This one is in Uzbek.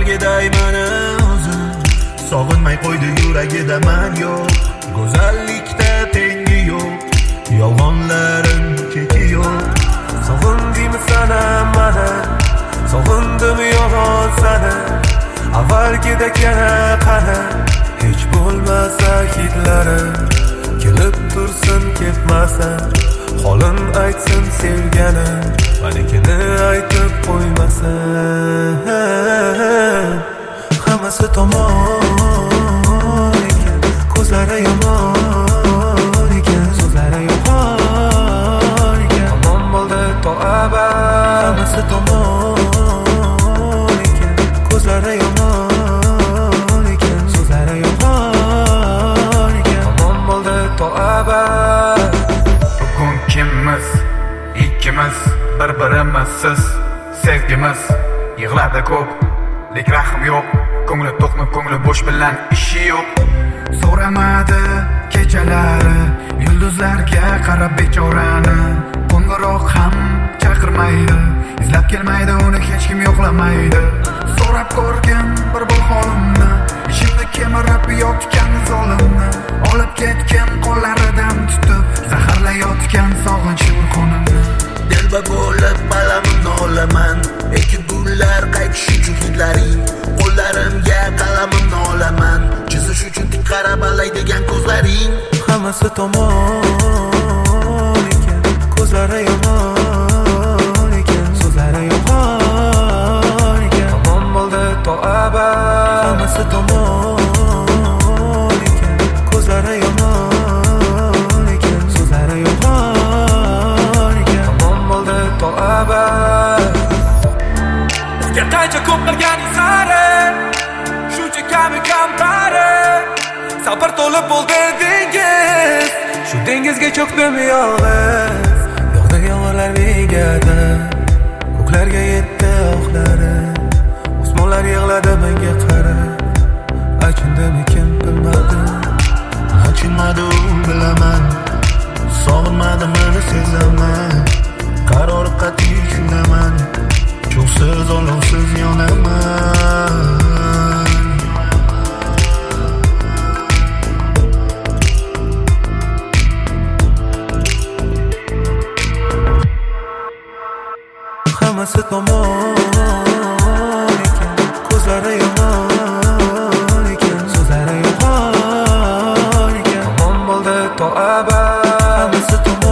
avvalgiday mani o'zim sog'inmay qo'ydi yuragida man yo'q. Go'zallikda tengi yo'q, yolg'onlarim cheki yo'q. Sog'indingmi sana mani, sog'indim yolg'on sana. Avvalgidek yana qani, hech bo'lmasa hidlarim kelib tursin ketmasa, holin aytsin sevganim, manikini aytib qo'ymasa. Hammasi tomon ekan, ko'zlari yomon ekan, so'zlari yomon ekan. Tamom bo'ldi to abad. Hammasi tomon ekan, ko'zlari yomon ekan, so'zlari yomon ekan. Tamom bo'ldi to abad. Bugun kimmiz? Ikkimiz bir-birimizsiz sevgimiz. Yig'ladi ko'p, lek rahm yo'q. Ko'ngli to'qmi, ko'ngli bo'sh bilan ishi yo'q. So'ramadi kechalari, yulduzlarga qarab bechorani. Qo'ng'iroq ham chaqirmaydi, izlab kelmaydi, uni hech kim yo'qlamaydi. So'rab ko'rgin bir bor holimni, ishimni kemirib yotgan zolimni. Olib ketgan qo'llaridan tutib, zaharlayotgan sog'inch urqonimni. Dilba bo'lib qalamimni olaman, lekin gullar qaytish uchun hidlaring. Qo'llarimga qalamimni olaman, chizish uchun tik qarab alaydigan ko'zlaring. Hammasi tomon ekan, ko'zlari yomon ekan, so'zlari yomon ekan. Tamom bo'ldi to abad. Hammasi tomon ekan, ko'zlari yomon ekan, so'zlari yomon ekan. Tamom bo'ldi to abad. Bizga qancha ko'p qilganing sari, shuncha kami kampari. Sabr to'lib bo'ldi dengiz, shu dengizga cho'kdim yolg'iz. Yog'di yomg'irlar megadi, ko'klarga yetdi oqlari. Osmonlar yig'ladi menga qarab, achindimikin bilmadim. Achinmadi u bilaman, sog'inmadi meni sezaman. Qaror qat'iy shundaman, cho'qsiz olovsiz yonaman. Hammasi tomon ekan, ko'zlari yomon ekan, so'zlari yomon ekan. Tamom bo'ldi to abad. Hammasi tomon